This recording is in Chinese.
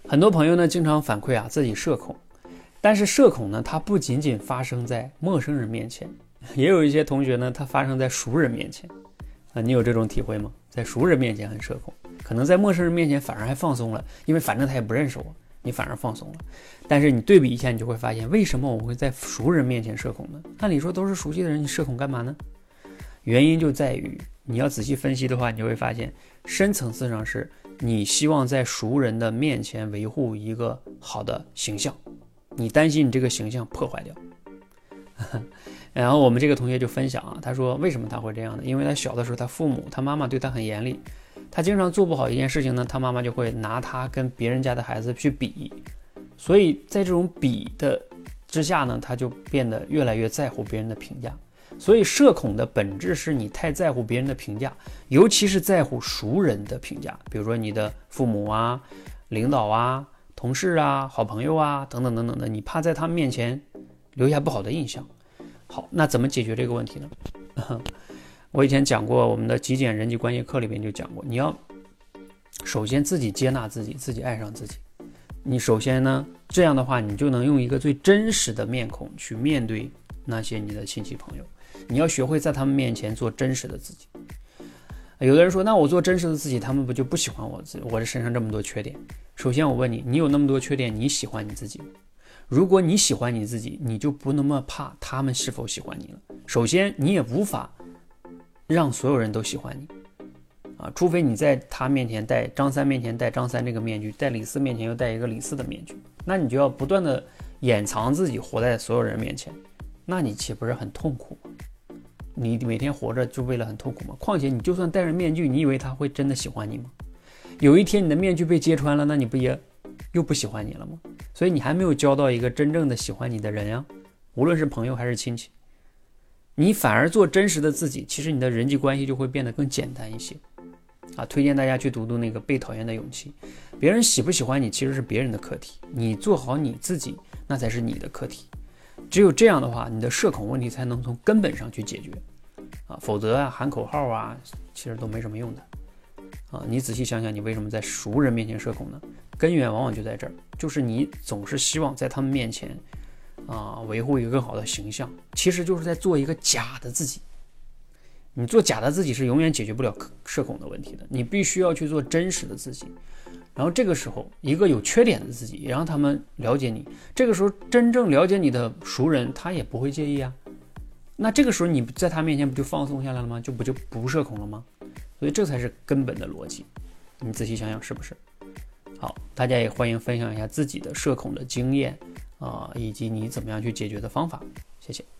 很多朋友呢经常反馈自己社恐，但是社恐呢它不仅仅发生在陌生人面前，也有一些同学呢它发生在熟人面前你有这种体会吗？在熟人面前很社恐，可能在陌生人面前反而还放松了，因为反正他也不认识我，你反而放松了。但是你对比一下，你就会发现为什么我会在熟人面前社恐呢？按理说都是熟悉的人，你社恐干嘛呢？原因就在于你要仔细分析的话，你就会发现深层次上是你希望在熟人的面前维护一个好的形象，你担心你这个形象破坏掉。然后我们这个同学就分享他说为什么他会这样呢？因为他小的时候他妈妈对他很严厉，他经常做不好一件事情呢，他妈妈就会拿他跟别人家的孩子去比，所以在这种比的之下呢，他就变得越来越在乎别人的评价。所以社恐的本质是你太在乎别人的评价，尤其是在乎熟人的评价，比如说你的父母领导同事好朋友等等等等的，你怕在他们面前留下不好的印象。好，那怎么解决这个问题呢？我以前讲过，我们的极简人际关系课里面就讲过，你要首先自己接纳自己，自己爱上自己。你首先呢，这样的话你就能用一个最真实的面孔去面对那些你的亲戚朋友。你要学会在他们面前做真实的自己。有的人说，那我做真实的自己，他们不就不喜欢我这身上这么多缺点？首先我问你，你有那么多缺点，你喜欢你自己吗？如果你喜欢你自己，你就不那么怕他们是否喜欢你了。首先你也无法让所有人都喜欢你除非你在他面前戴张三面前戴张三这个面具，在李四面前又戴一个李四的面具，那你就要不断的掩藏自己，活在所有人面前，那你岂不是很痛苦吗？你每天活着就为了很痛苦吗？况且你就算戴着面具，你以为他会真的喜欢你吗？有一天你的面具被揭穿了，那你不也又不喜欢你了吗？所以你还没有交到一个真正的喜欢你的人无论是朋友还是亲戚。你反而做真实的自己，其实你的人际关系就会变得更简单一些推荐大家去读那个《被讨厌的勇气》。别人喜不喜欢你其实是别人的课题，你做好你自己那才是你的课题。只有这样的话，你的社恐问题才能从根本上去解决否则喊口号其实都没什么用的你仔细想想，你为什么在熟人面前社恐呢？根源往往就在这儿，就是你总是希望在他们面前维护一个更好的形象，其实就是在做一个假的自己。你做假的自己是永远解决不了社恐的问题的，你必须要去做真实的自己。然后这个时候，一个有缺点的自己，也让他们了解你。这个时候，真正了解你的熟人，他也不会介意那这个时候，你在他面前不就放松下来了吗？就不社恐了吗？所以这才是根本的逻辑。你仔细想想，是不是？好，大家也欢迎分享一下自己的社恐的经验以及你怎么样去解决的方法。谢谢。